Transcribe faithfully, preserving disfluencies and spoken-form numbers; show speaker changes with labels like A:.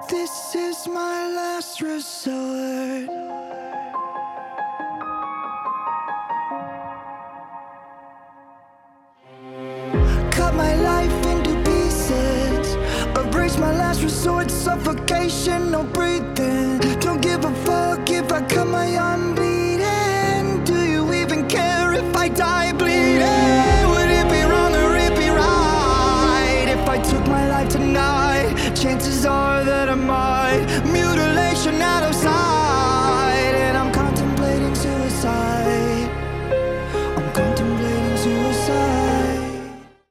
A: This is my last resort. Cut my life into pieces, erase my last resort. Suffocation, no breathing. Don't give a fuck if I cut my arm bleeding. Do you even care if I die bleeding? Would it be wrong or it be right if I took my life tonight? Chances are that I might. Mutilation out of sight.